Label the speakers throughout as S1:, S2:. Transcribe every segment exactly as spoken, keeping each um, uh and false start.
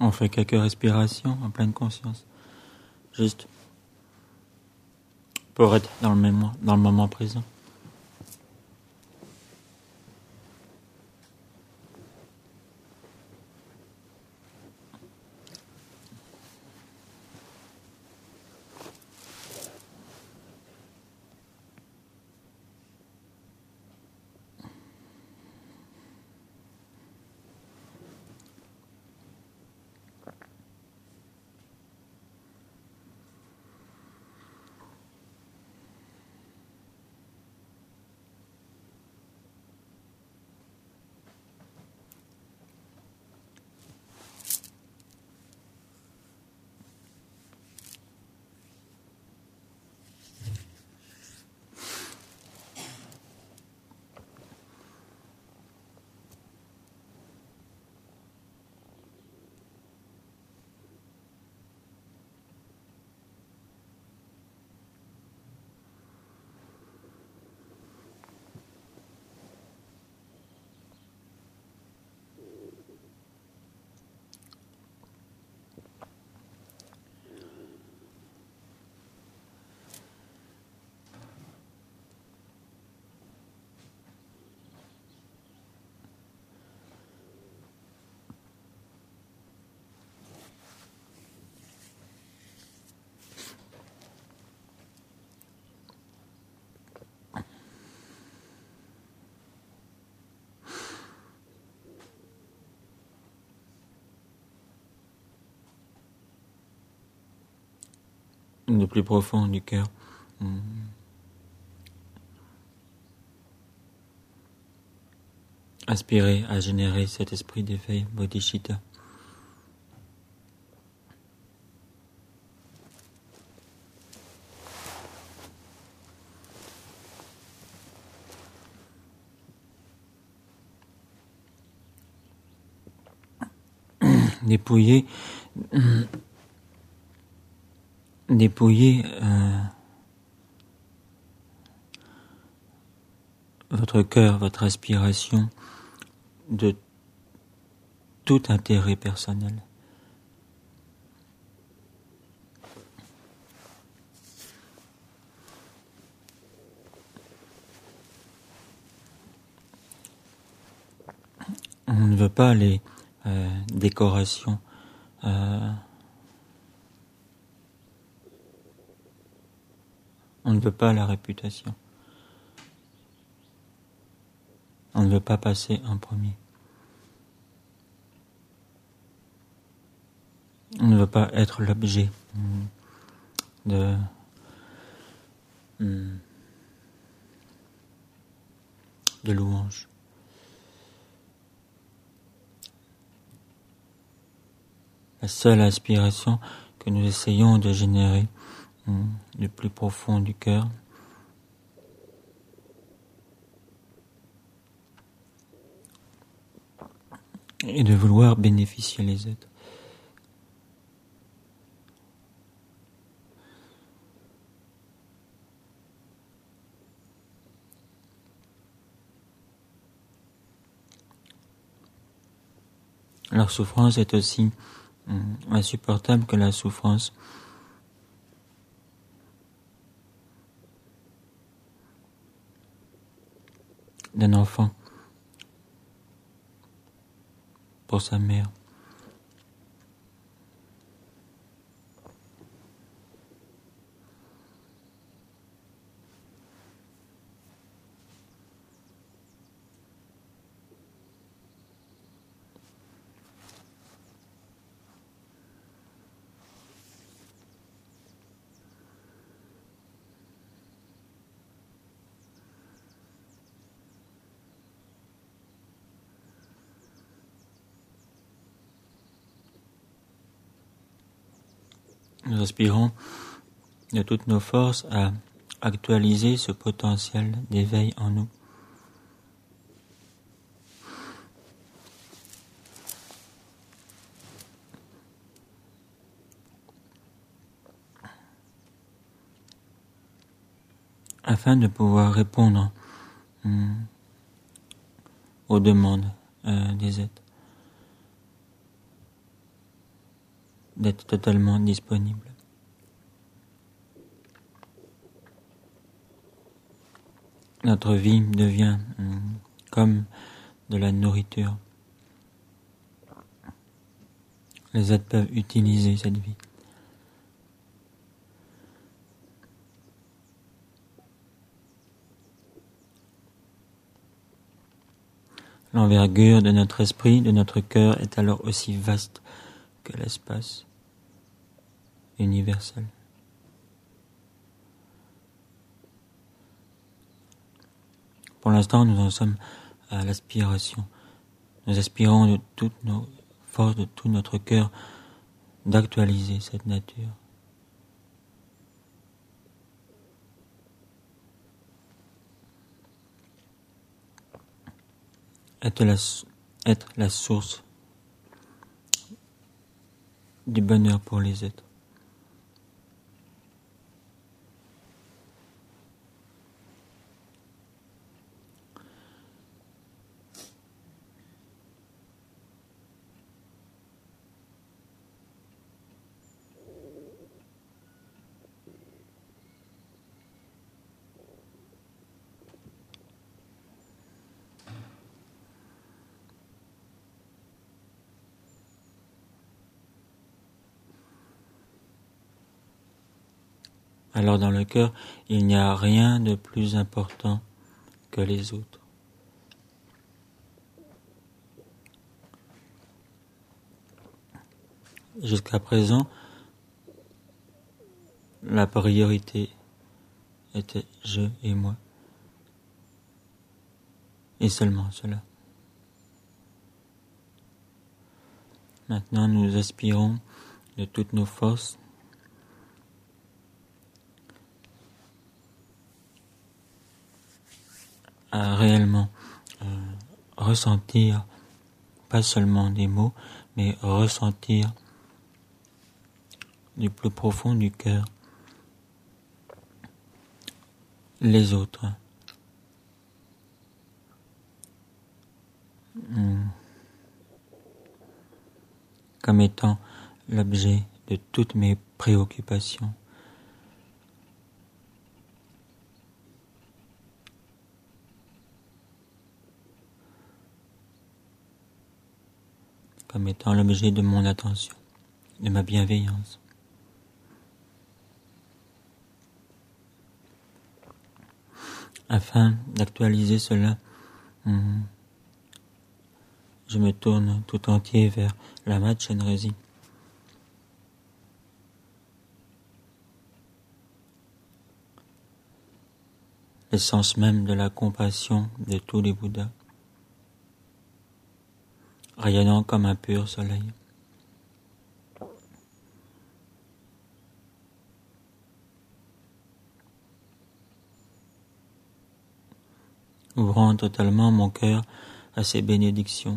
S1: On fait quelques respirations en pleine conscience, juste pour être dans le mémoire, dans le moment présent. Le plus profond du cœur. Mmh. Aspirer à générer cet esprit d'éveil bodhicitta. Dépouiller, dépouiller euh, votre cœur, votre aspiration de tout intérêt personnel. On ne veut pas les euh, décorations euh, on ne veut pas la réputation. On ne veut pas passer en premier. On ne veut pas être l'objet de de louange. La seule aspiration que nous essayons de générer du plus profond du cœur est de vouloir bénéficier les autres. Leur souffrance est aussi hum, insupportable que la souffrance d'un enfant pour sa mère. Nous aspirons de toutes nos forces à actualiser ce potentiel d'éveil en nous. Afin de pouvoir répondre hum, aux demandes euh, des êtres. d'être totalement disponible. Notre vie devient hum, comme de la nourriture. Les êtres peuvent utiliser cette vie. L'envergure de notre esprit, de notre cœur est alors aussi vaste que l'espace universel. Pour l'instant, nous en sommes à l'aspiration. Nous aspirons de toutes nos forces, de tout notre cœur, d'actualiser cette nature. Être la, être la source du bonheur pour les êtres. Alors dans le cœur, il n'y a rien de plus important que les autres. Jusqu'à présent, la priorité était je et moi. Et seulement cela. Maintenant, nous aspirons de toutes nos forces à réellement euh, ressentir, pas seulement des mots, mais ressentir du plus profond du cœur les autres. Hum. Comme étant l'objet de toutes mes préoccupations. Comme étant l'objet de mon attention, de ma bienveillance. Afin d'actualiser cela, je me tourne tout entier vers la Chenrezig. L'essence même de la compassion de tous les Bouddhas, rayonnant comme un pur soleil. Ouvrant totalement mon cœur à ces bénédictions,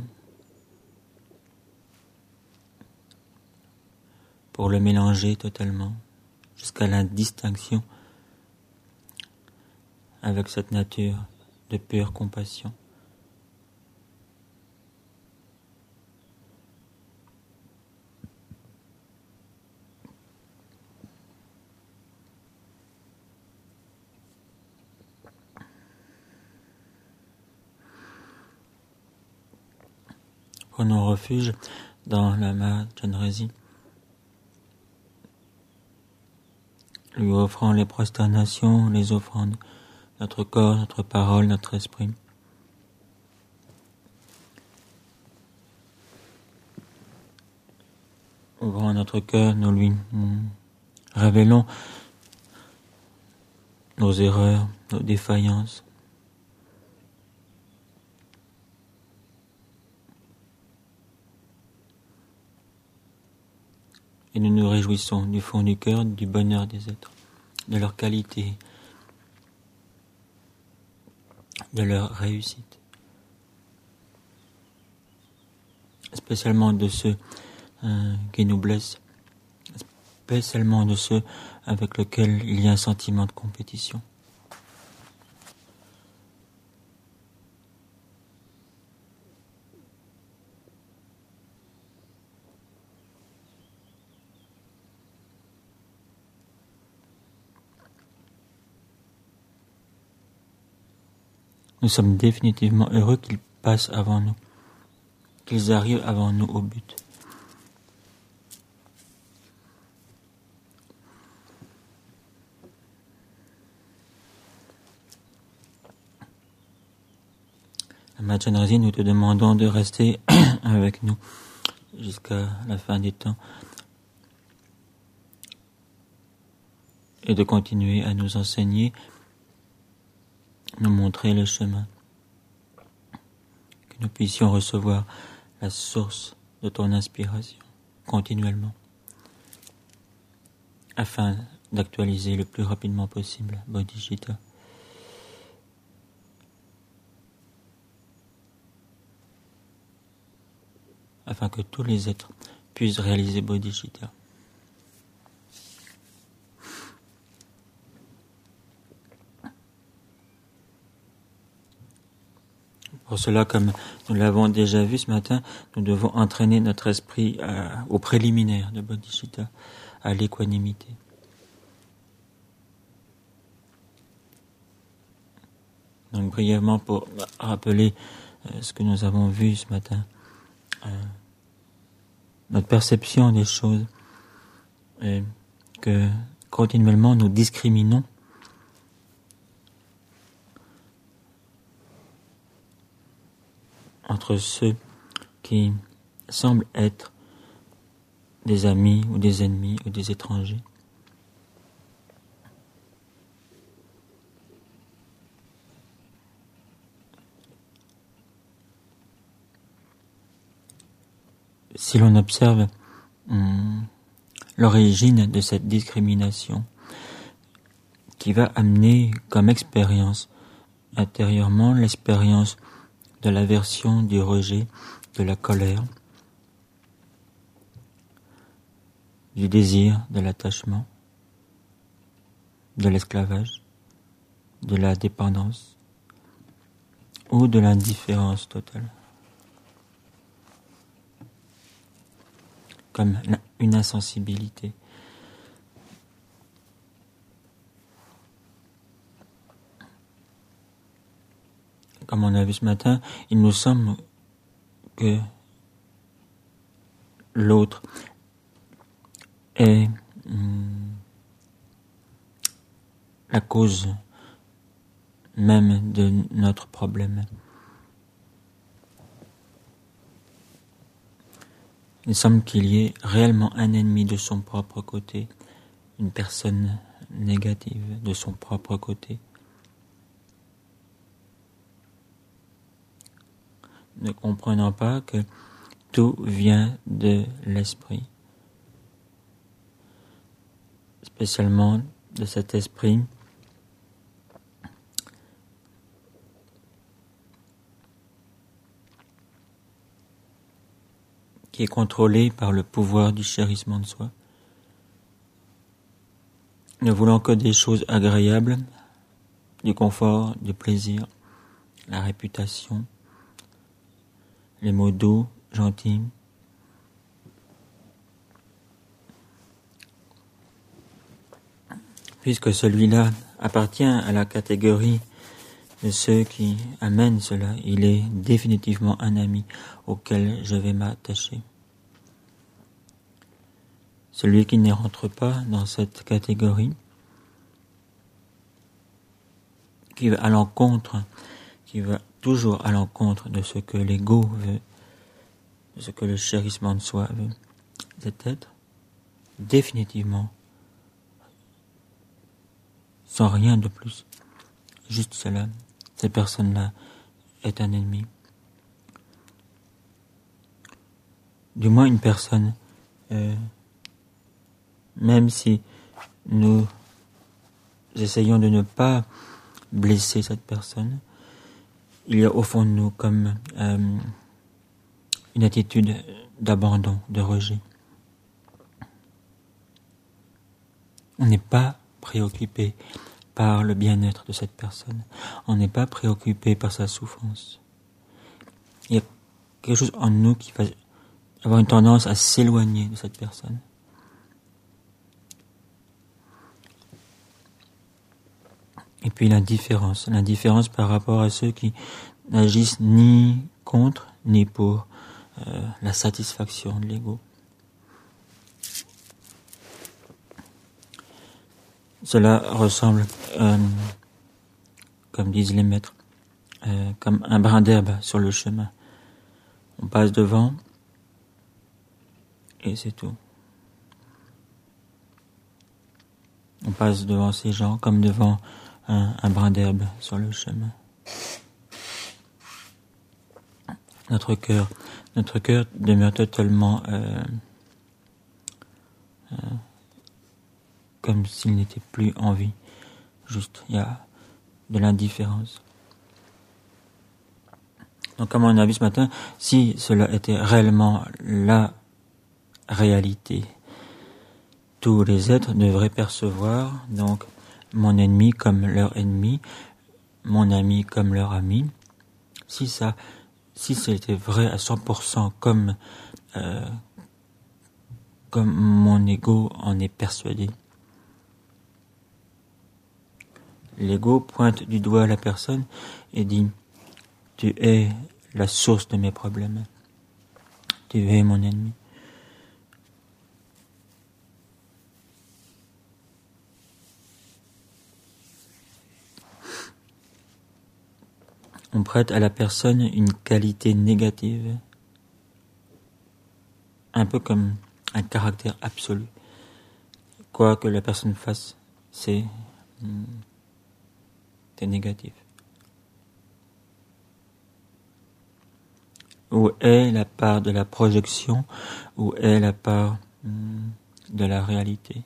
S1: pour le mélanger totalement, jusqu'à la distinction avec cette nature de pure compassion. Prenons refuge dans la Chenrezig, lui offrant les prosternations, les offrandes, notre corps, notre parole, notre esprit. Ouvrant notre cœur, nous lui révélons nos erreurs, nos défaillances. Et nous nous réjouissons du fond du cœur du bonheur des êtres, de leur qualité, de leur réussite. Spécialement de ceux euh, qui nous blessent, spécialement de ceux avec lesquels il y a un sentiment de compétition. nous sommes définitivement heureux qu'ils passent avant nous, qu'ils arrivent avant nous au but. Machandraji, nous te demandons de rester avec nous jusqu'à la fin des temps et de continuer à nous enseigner, nous montrer le chemin, que nous puissions recevoir la source de ton inspiration continuellement, afin d'actualiser le plus rapidement possible Bodhicitta. Afin que tous les êtres puissent réaliser Bodhicitta. Pour cela, comme nous l'avons déjà vu ce matin, nous devons entraîner notre esprit à, au préliminaire de Bodhicitta, à l'équanimité. Donc brièvement pour rappeler euh, ce que nous avons vu ce matin. Euh, notre perception des choses et que continuellement nous discriminons entre ceux qui semblent être des amis ou des ennemis ou des étrangers. Si l'on observe hum, l'origine de cette discrimination qui va amener comme expérience intérieurement l'expérience de l'aversion, du rejet, de la colère, du désir, de l'attachement, de l'esclavage, de la dépendance ou de l'indifférence totale. Comme une insensibilité. Comme on a vu ce matin, il nous semble que l'autre est hum, la cause même de notre problème. Il semble qu'il y ait réellement un ennemi de son propre côté, une personne négative de son propre côté. Ne comprenant pas que tout vient de l'esprit, spécialement de cet esprit qui est contrôlé par le pouvoir du chérissement de soi, ne voulant que des choses agréables, du confort, du plaisir, la réputation, les mots doux, gentils, puisque celui-là appartient à la catégorie de ceux qui amènent cela, il est définitivement un ami auquel je vais m'attacher. Celui qui ne rentre pas dans cette catégorie, qui va à l'encontre, qui va toujours à l'encontre de ce que l'ego veut, de ce que le chérissement de soi veut, cet être, définitivement, sans rien de plus, juste cela, cette personne-là est un ennemi. Du moins une personne, euh, même si nous essayons de ne pas blesser cette personne, il y a au fond de nous comme euh, une attitude d'abandon, de rejet. On n'est pas préoccupé par le bien-être de cette personne. On n'est pas préoccupé par sa souffrance. Il y a quelque chose en nous qui va avoir une tendance à s'éloigner de cette personne. Et puis l'indifférence, l'indifférence par rapport à ceux qui n'agissent ni contre ni pour euh, la satisfaction de l'ego. Cela ressemble, euh, comme disent les maîtres, euh, comme un brin d'herbe sur le chemin. On passe devant et c'est tout. On passe devant ces gens comme devant un, un brin d'herbe sur le chemin. Notre cœur, notre cœur demeure totalement euh, euh, comme s'il n'était plus en vie. Juste, il y a de l'indifférence. Donc, comme on a vu ce matin, si cela était réellement la réalité, tous les êtres devraient percevoir donc mon ennemi comme leur ennemi, mon ami comme leur ami. Si ça, si c'était vrai à cent pour cent comme euh, comme mon ego en est persuadé. L'ego pointe du doigt la personne et dit « Tu es la source de mes problèmes. Tu es mon ennemi. » On prête à la personne une qualité négative, un peu comme un caractère absolu. Quoi que la personne fasse, c'est, c'est négatif. Où est la part de la projection? Où est la part hum, de la réalité?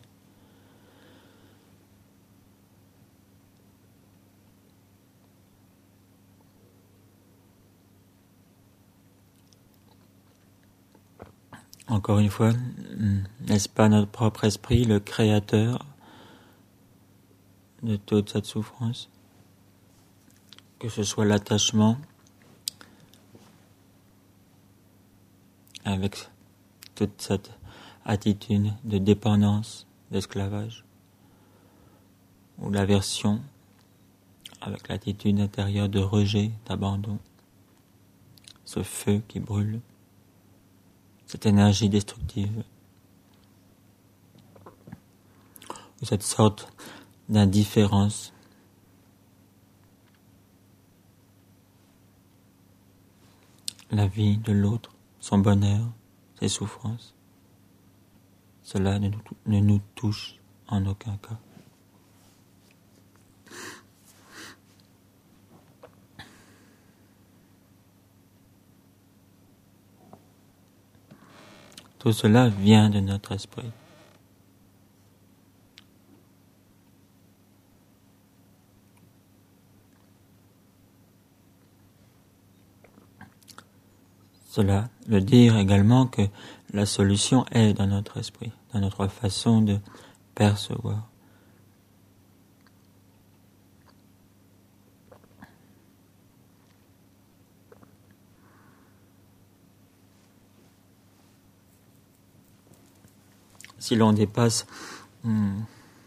S1: Encore une fois, n'est-ce pas notre propre esprit, le créateur de toute cette souffrance? Que ce soit l'attachement avec toute cette attitude de dépendance, d'esclavage, ou l'aversion avec l'attitude intérieure de rejet, d'abandon, ce feu qui brûle, cette énergie destructive, ou cette sorte d'indifférence la vie de l'autre, son bonheur, ses souffrances. Cela ne nous, ne nous touche en aucun cas. Tout cela vient de notre esprit. Cela veut dire également que la solution est dans notre esprit, dans notre façon de percevoir. Si l'on dépasse hum,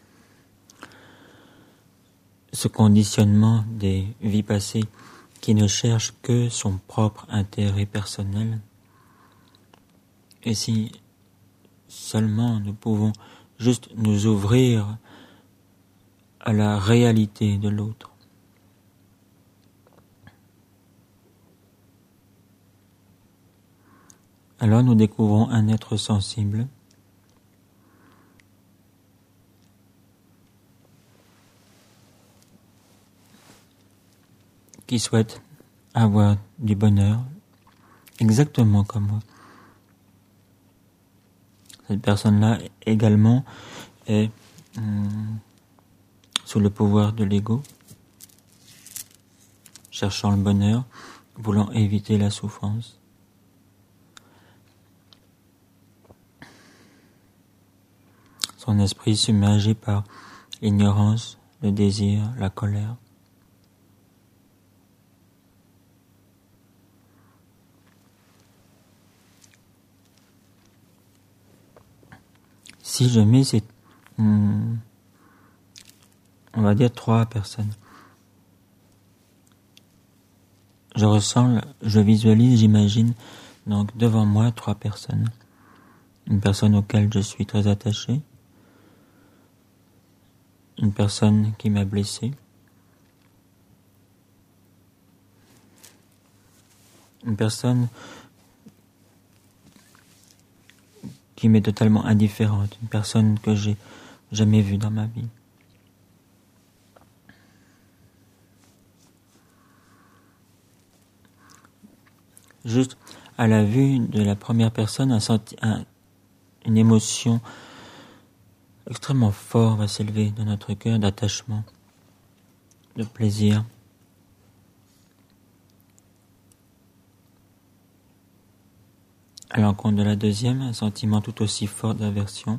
S1: ce conditionnement des vies passées qui ne cherche que son propre intérêt personnel, et si seulement nous pouvons juste nous ouvrir à la réalité de l'autre, alors nous découvrons un être sensible qui souhaite avoir du bonheur exactement comme moi. Cette personne-là également est hum, sous le pouvoir de l'ego, cherchant le bonheur, voulant éviter la souffrance. Son esprit submergé par l'ignorance, le désir, la colère. Si je mets ces, hum, on va dire trois personnes je ressens, je visualise, j'imagine, donc devant moi trois personnes. Une personne auquel je suis très attaché, une personne qui m'a blessé, une personne qui m'est totalement indifférente, une personne que j'ai jamais vue dans ma vie. Juste à la vue de la première personne, un senti, un, une émotion extrêmement forte va s'élever dans notre cœur d'attachement, de plaisir. À l'encontre de la deuxième, un sentiment tout aussi fort d'aversion.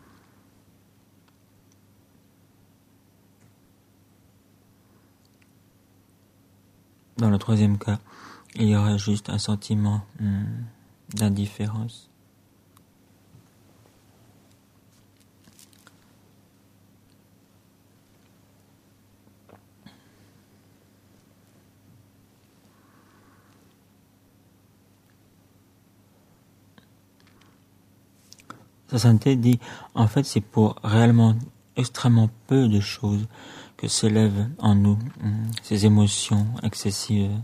S1: Dans le troisième cas, il y aura juste un sentiment hum, d'indifférence. Sa sainteté dit, en fait, c'est pour réellement extrêmement peu de choses que s'élèvent en nous hum, ces émotions excessives,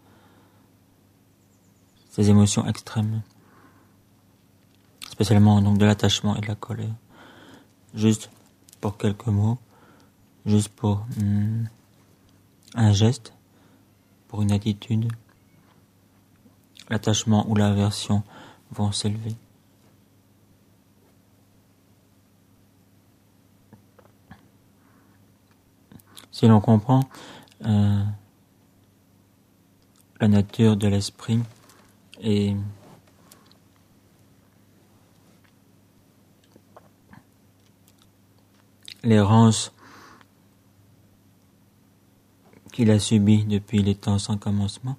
S1: ces émotions extrêmes, spécialement donc de l'attachement et de la colère. Juste pour quelques mots, juste pour hum, un geste, pour une attitude, l'attachement ou l'aversion vont s'élever. Si l'on comprend euh, la nature de l'esprit et l'errance qu'il a subie depuis les temps sans commencement,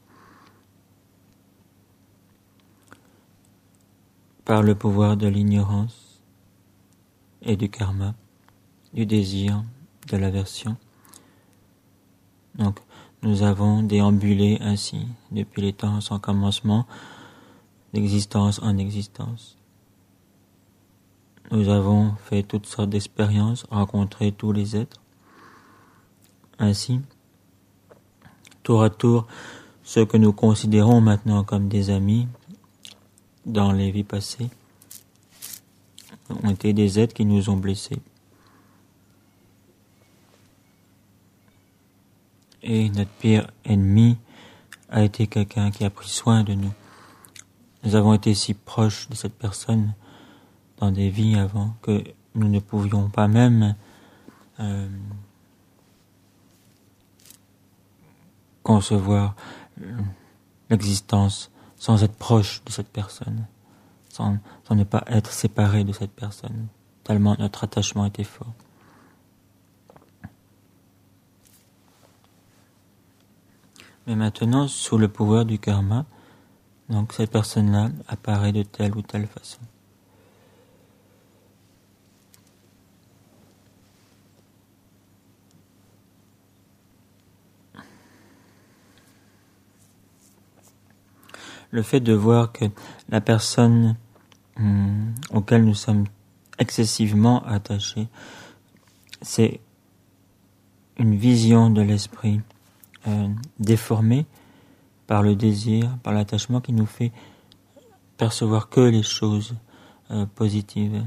S1: par le pouvoir de l'ignorance et du karma, du désir, de l'aversion. Donc, nous avons déambulé ainsi depuis les temps sans commencement, d'existence en existence. Nous avons fait toutes sortes d'expériences, rencontré tous les êtres. Ainsi, tour à tour, ceux que nous considérons maintenant comme des amis dans les vies passées ont été des êtres qui nous ont blessés. Et notre pire ennemi a été quelqu'un qui a pris soin de nous. Nous avons été si proches de cette personne dans des vies avant que nous ne pouvions pas même euh, concevoir l'existence sans être proche de cette personne, sans, sans ne pas être séparé de cette personne, tellement notre attachement était fort. Mais maintenant, sous le pouvoir du karma, donc cette personne-là apparaît de telle ou telle façon. Le fait de voir que la personne hum, auquel nous sommes excessivement attachés, c'est une vision de l'esprit euh, déformée par le désir, par l'attachement qui nous fait percevoir que les choses euh, positives.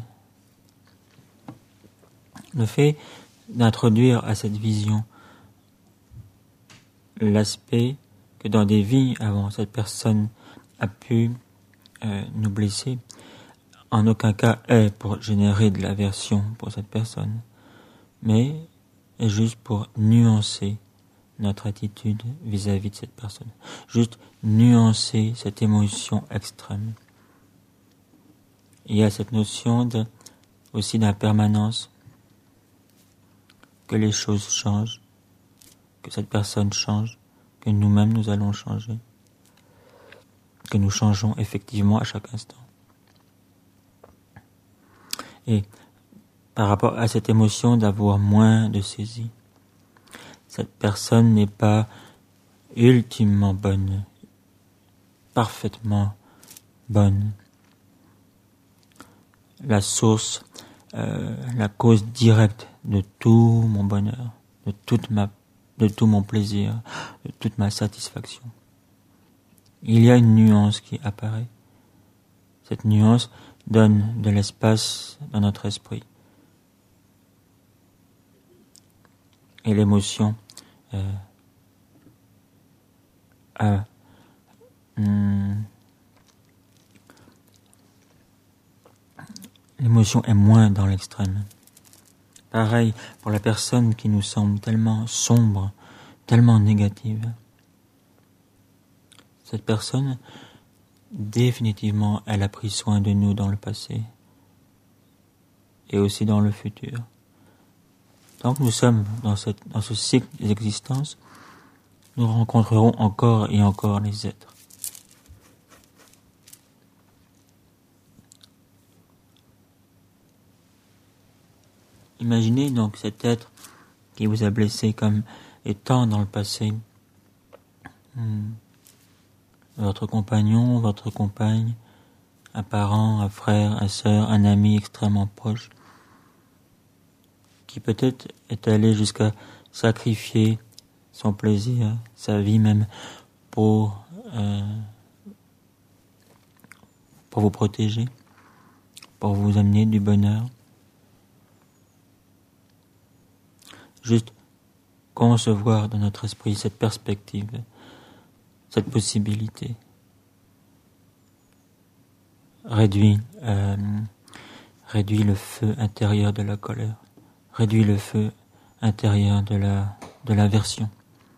S1: Le fait d'introduire à cette vision l'aspect que dans des vies avant, cette personne a pu euh, nous blesser, en aucun cas est pour générer de l'aversion pour cette personne, mais est juste pour nuancer notre attitude vis-à-vis de cette personne. Juste nuancer cette émotion extrême. Il y a cette notion de, aussi d'impermanence, que les choses changent, que cette personne change, que nous-mêmes nous allons changer, que nous changeons effectivement à chaque instant. Et par rapport à cette émotion d'avoir moins de saisie, cette personne n'est pas ultimement bonne, parfaitement bonne. La source, euh, la cause directe de tout mon bonheur, de toute ma, de tout mon plaisir, de toute ma satisfaction. Il y a une nuance qui apparaît. Cette nuance donne de l'espace dans notre esprit. Et l'émotion euh, a, hum, l'émotion est moins dans l'extrême. Pareil pour la personne qui nous semble tellement sombre, tellement négative. Cette personne, définitivement, elle a pris soin de nous dans le passé et aussi dans le futur. Tant que nous sommes dans, cette, dans ce cycle d'existence, nous rencontrerons encore et encore les êtres. Imaginez donc cet être qui vous a blessé comme étant dans le passé hmm, votre compagnon, votre compagne, un parent, un frère, un sœur, un ami extrêmement proche, qui peut-être est allé jusqu'à sacrifier son plaisir, sa vie même, pour, euh, pour vous protéger, pour vous amener du bonheur. Juste concevoir dans notre esprit cette perspective, cette possibilité. Réduit, euh, réduit le feu intérieur de la colère, réduit le feu intérieur de la, de l'aversion.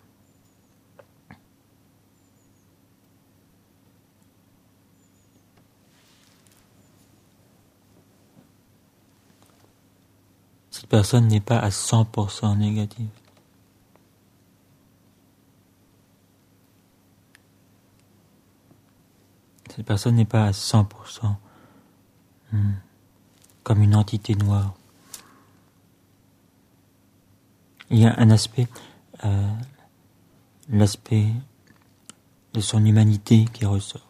S1: Cette personne n'est pas à cent pour cent négative. Cette personne n'est pas à cent pour cent hmm, comme une entité noire. Il y a un aspect, euh, l'aspect de son humanité qui ressort.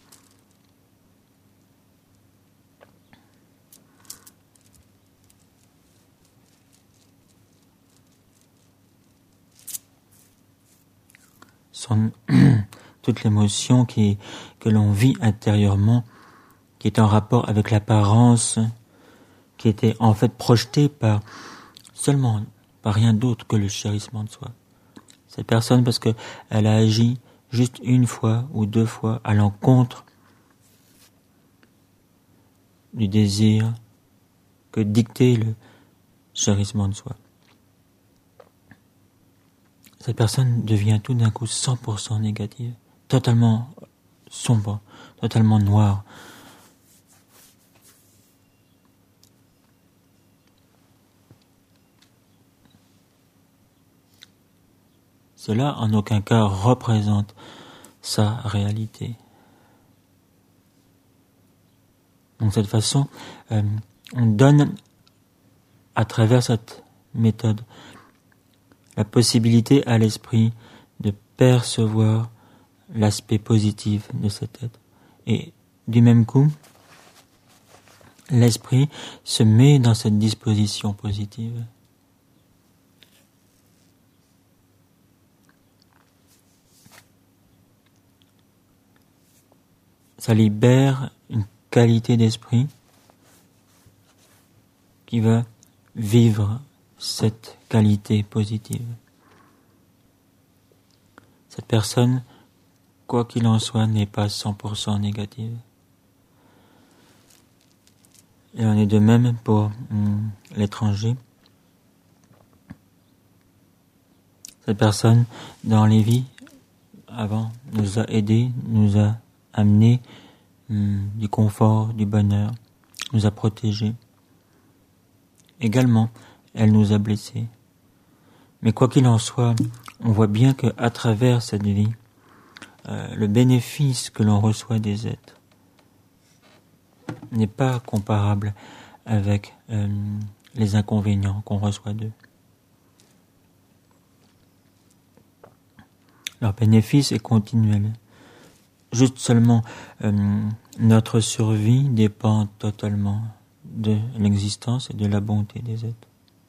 S1: Son, toute l'émotion qui, que l'on vit intérieurement, qui est en rapport avec l'apparence, qui était en fait projetée par seulement par rien d'autre que le chérissement de soi. Cette personne, parce que elle a agi juste une fois ou deux fois à l'encontre du désir que dictait le chérissement de soi. Cette personne devient tout d'un coup cent pour cent négative, totalement sombre, totalement noire. Cela en aucun cas représente sa réalité. Donc de cette façon, euh, on donne à travers cette méthode la possibilité à l'esprit de percevoir l'aspect positif de cet être. Et du même coup, l'esprit se met dans cette disposition positive. Ça libère une qualité d'esprit qui va vivre cette qualité positive. Cette personne, quoi qu'il en soit, n'est pas cent pour cent négative. Et on est de même pour hum, l'étranger. Cette personne, dans les vies avant, nous a aidés, nous a amené hum, du confort, du bonheur, nous a protégés. Également, elle nous a blessés. Mais quoi qu'il en soit, on voit bien qu'à travers cette vie, euh, le bénéfice que l'on reçoit des êtres n'est pas comparable avec euh, les inconvénients qu'on reçoit d'eux. Leur bénéfice est continuel. Juste seulement euh, notre survie dépend totalement de l'existence et de la bonté des êtres.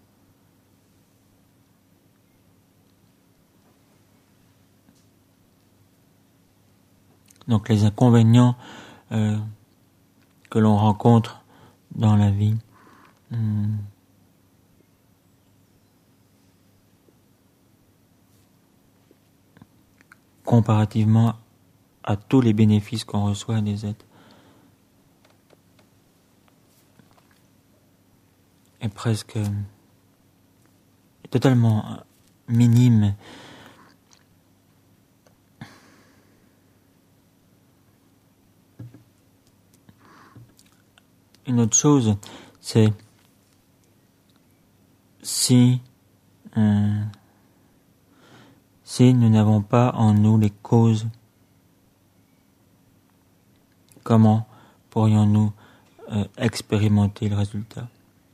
S1: Donc les inconvénients euh, que l'on rencontre dans la vie, hum, comparativement à tous les bénéfices qu'on reçoit des êtres, est presque est totalement minime. Une autre chose, c'est si euh, si nous n'avons pas en nous les causes, comment pourrions-nous euh, expérimenter le résultat?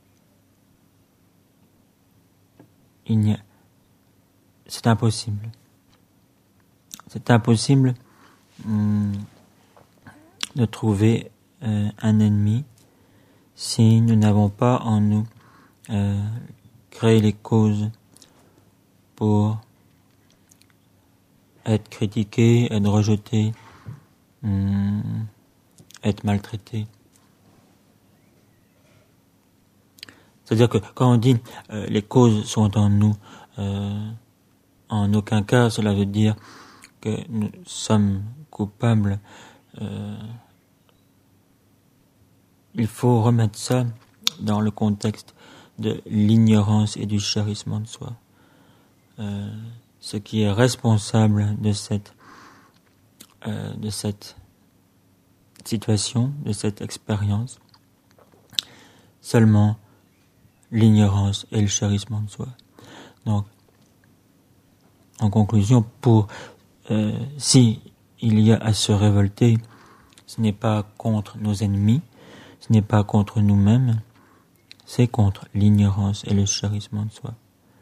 S1: Il n'y a, c'est impossible. C'est impossible hum, de trouver euh, un ennemi si nous n'avons pas en nous euh, créé les causes pour être critiqué, être rejeté, hum, être maltraité. C'est-à-dire que quand on dit euh, les causes sont en nous, euh, en aucun cas cela veut dire que nous sommes coupables. Euh, il faut remettre ça dans le contexte de l'ignorance et du chérissement de soi. Euh, ce qui est responsable de cette, euh, de cette situation, de cette expérience, seulement l'ignorance et le chérissement de soi. Donc, en conclusion, pour euh, si il y a à se révolter, ce n'est pas contre nos ennemis, ce n'est pas contre nous-mêmes, c'est contre l'ignorance et le chérissement de soi.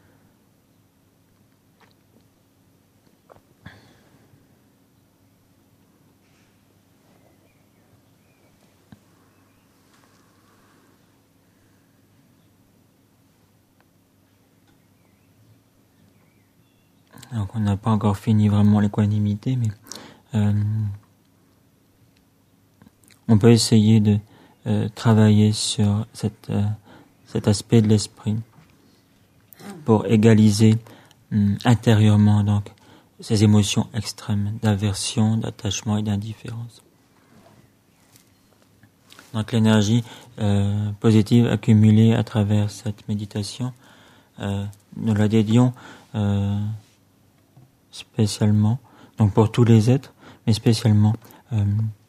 S1: Donc on n'a pas encore fini vraiment l'équanimité, mais euh, on peut essayer de euh, travailler sur cette, euh, cet aspect de l'esprit pour égaliser hum, intérieurement donc ces émotions extrêmes d'aversion, d'attachement et d'indifférence. Donc l'énergie euh, positive accumulée à travers cette méditation, euh, nous la dédions euh, spécialement, donc pour tous les êtres, mais spécialement euh,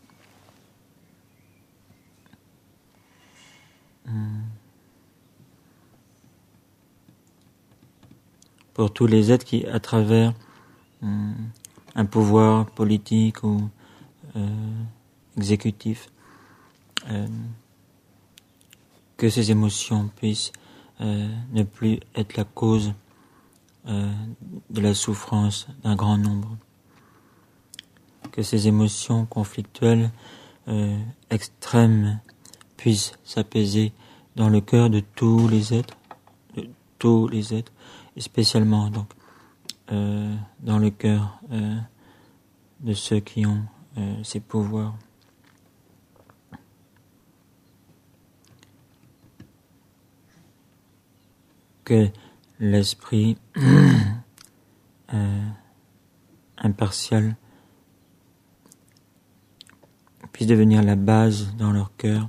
S1: pour tous les êtres qui, à travers euh, un pouvoir politique ou euh, exécutif, euh, que ces émotions puissent euh, ne plus être la cause euh, de la souffrance d'un grand nombre. Que ces émotions conflictuelles euh, extrêmes puissent s'apaiser dans le cœur de tous les êtres, de tous les êtres, et spécialement donc euh, dans le cœur euh, de ceux qui ont euh, ces pouvoirs. Que l'esprit euh, impartial puisse devenir la base dans leur cœur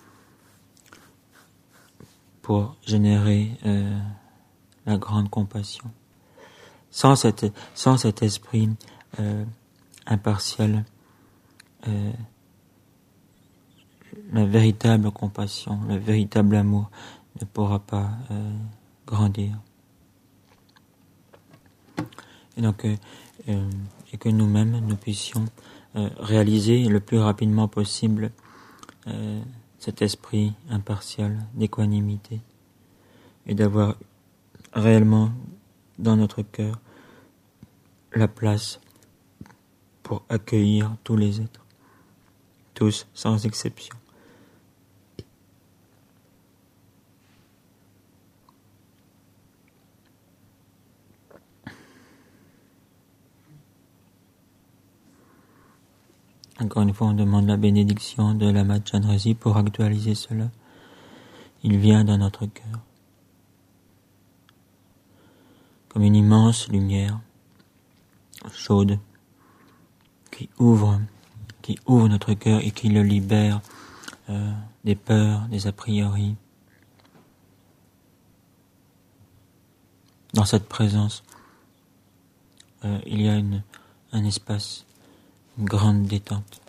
S1: pour générer euh, la grande compassion. Sans, cette, sans cet esprit euh, impartial, euh, la véritable compassion, le véritable amour ne pourra pas euh, grandir. Et donc, euh, euh, et que nous-mêmes, nous puissions euh, réaliser le plus rapidement possible euh, cet esprit impartial d'équanimité et d'avoir réellement dans notre cœur la place pour accueillir tous les êtres, tous sans exception. Encore une fois, on demande la bénédiction de Lama Chandrasi pour actualiser cela. Il vient dans notre cœur, comme une immense lumière chaude qui ouvre, qui ouvre notre cœur et qui le libère euh, des peurs, des a priori. Dans cette présence, euh, il y a une, un espace, une grande détente.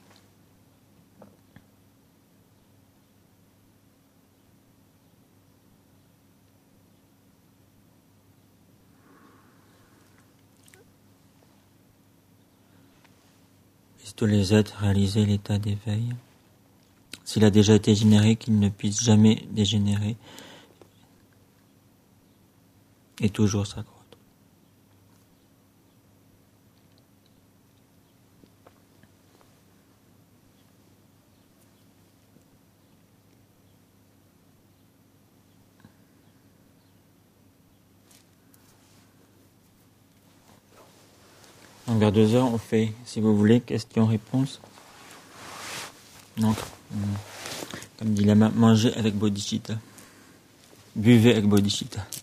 S1: Puissent tous les êtres réaliser l'état d'éveil. S'il a déjà été généré, qu'il ne puisse jamais dégénérer et toujours s'accroître. Donc vers deux heures, on fait, si vous voulez, questions-réponses. Donc, comme dit Lama, mangez avec bodhicitta. Buvez avec bodhicitta.